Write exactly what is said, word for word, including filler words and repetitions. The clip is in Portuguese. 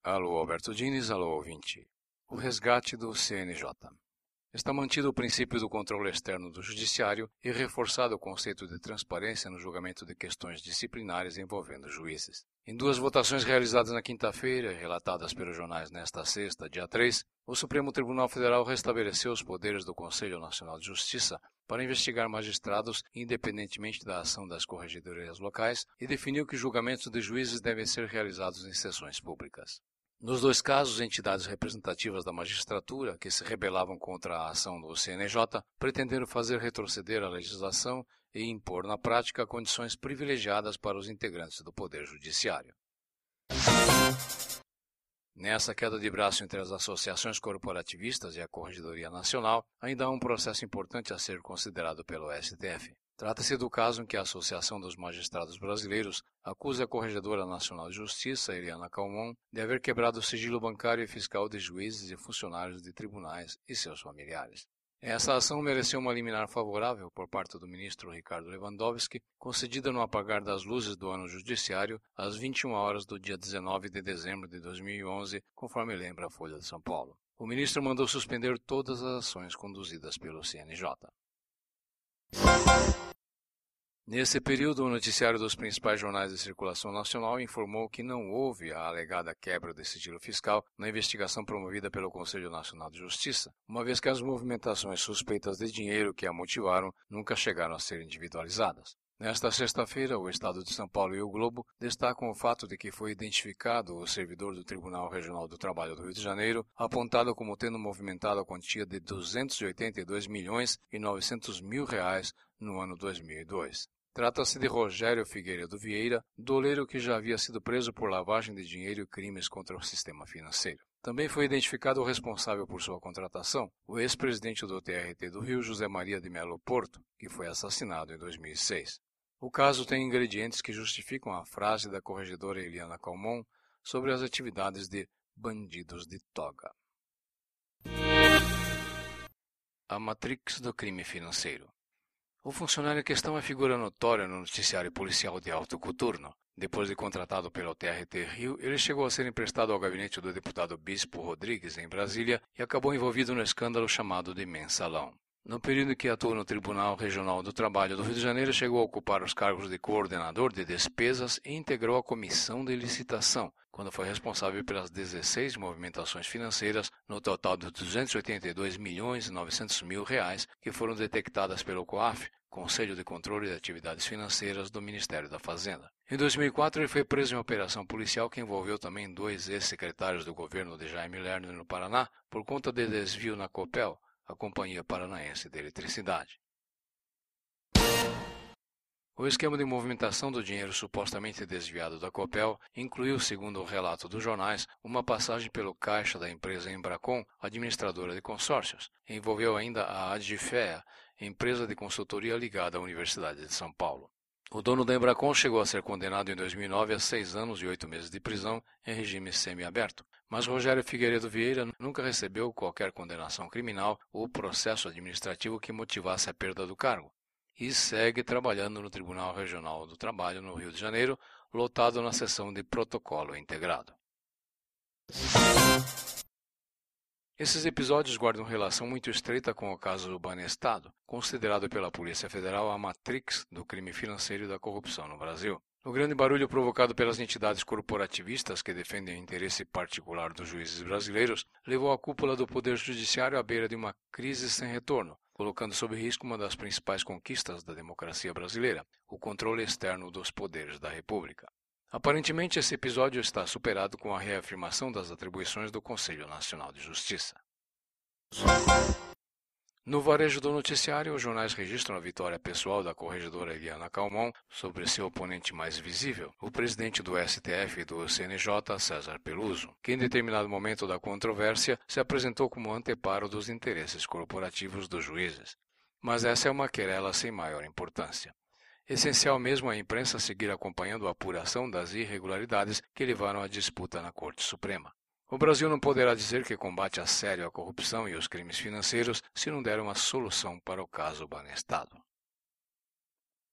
Alô, Alberto Diniz, alô, ouvinte. O resgate do C N J. Está mantido o princípio do controle externo do Judiciário e reforçado o conceito de transparência no julgamento de questões disciplinares envolvendo juízes. Em duas votações realizadas na quinta-feira e relatadas pelos jornais nesta sexta, dia três, o Supremo Tribunal Federal restabeleceu os poderes do Conselho Nacional de Justiça para investigar magistrados independentemente da ação das corregedorias locais e definiu que julgamentos de juízes devem ser realizados em sessões públicas. Nos dois casos, entidades representativas da magistratura, que se rebelavam contra a ação do C N J, pretenderam fazer retroceder a legislação e impor na prática condições privilegiadas para os integrantes do Poder Judiciário. Nessa queda de braço entre as associações corporativistas e a Corregedoria Nacional, ainda há um processo importante a ser considerado pelo S T F. Trata-se do caso em que a Associação dos Magistrados Brasileiros acusa a Corregedora Nacional de Justiça, Eliana Calmon, de haver quebrado o sigilo bancário e fiscal de juízes e funcionários de tribunais e seus familiares. Essa ação mereceu uma liminar favorável por parte do ministro Ricardo Lewandowski, concedida no apagar das luzes do ano judiciário às vinte e uma horas do dia dezenove de dezembro de dois mil e onze, conforme lembra a Folha de São Paulo. O ministro mandou suspender todas as ações conduzidas pelo C N J. Nesse período, o noticiário dos principais jornais de circulação nacional informou que não houve a alegada quebra de sigilo fiscal na investigação promovida pelo Conselho Nacional de Justiça, uma vez que as movimentações suspeitas de dinheiro que a motivaram nunca chegaram a ser individualizadas. Nesta sexta-feira, o Estado de São Paulo e o Globo destacam o fato de que foi identificado o servidor do Tribunal Regional do Trabalho do Rio de Janeiro, apontado como tendo movimentado a quantia de duzentos e oitenta e dois milhões e novecentos mil reais no ano dois mil e dois. Trata-se de Rogério Figueiredo Vieira, doleiro que já havia sido preso por lavagem de dinheiro e crimes contra o sistema financeiro. Também foi identificado o responsável por sua contratação, o ex-presidente do T R T do Rio, José Maria de Melo Porto, que foi assassinado em dois mil e seis. O caso tem ingredientes que justificam a frase da corregedora Eliana Calmon sobre as atividades de bandidos de toga. A Matrix do crime financeiro. O funcionário em questão é figura notória no noticiário policial de alto coturno. Depois de contratado pelo T R T Rio, ele chegou a ser emprestado ao gabinete do deputado Bispo Rodrigues, em Brasília, e acabou envolvido no escândalo chamado de Mensalão. No período em que atuou no Tribunal Regional do Trabalho do Rio de Janeiro, chegou a ocupar os cargos de coordenador de despesas e integrou a comissão de licitação, quando foi responsável pelas dezesseis movimentações financeiras, no total de duzentos e oitenta e dois milhões e novecentos mil reais, que foram detectadas pelo COAF, Conselho de Controle de Atividades Financeiras do Ministério da Fazenda. Em dois mil e quatro, ele foi preso em uma operação policial que envolveu também dois ex-secretários do governo de Jaime Lerner no Paraná, por conta de desvio na Copel, a Companhia Paranaense de Eletricidade. O esquema de movimentação do dinheiro supostamente desviado da Copel incluiu, segundo o relato dos jornais, uma passagem pelo caixa da empresa Embracon, administradora de consórcios. Envolveu ainda a Adfea, empresa de consultoria ligada à Universidade de São Paulo. O dono da Embracon chegou a ser condenado em dois mil e nove a seis anos e oito meses de prisão em regime semiaberto, mas Rogério Figueiredo Vieira nunca recebeu qualquer condenação criminal ou processo administrativo que motivasse a perda do cargo, e segue trabalhando no Tribunal Regional do Trabalho no Rio de Janeiro, lotado na seção de protocolo integrado. Esses episódios guardam relação muito estreita com o caso do Banestado, considerado pela Polícia Federal a matrix do crime financeiro e da corrupção no Brasil. O grande barulho provocado pelas entidades corporativistas que defendem o interesse particular dos juízes brasileiros levou a cúpula do Poder Judiciário à beira de uma crise sem retorno, colocando sob risco uma das principais conquistas da democracia brasileira, o controle externo dos poderes da República. Aparentemente, esse episódio está superado com a reafirmação das atribuições do Conselho Nacional de Justiça. No varejo do noticiário, os jornais registram a vitória pessoal da corregedora Eliana Calmon sobre seu oponente mais visível, o presidente do S T F e do C N J, César Peluso, que em determinado momento da controvérsia se apresentou como anteparo dos interesses corporativos dos juízes. Mas essa é uma querela sem maior importância. Essencial mesmo a imprensa seguir acompanhando a apuração das irregularidades que levaram à disputa na Corte Suprema. O Brasil não poderá dizer que combate a sério a corrupção e os crimes financeiros se não der uma solução para o caso Banestado.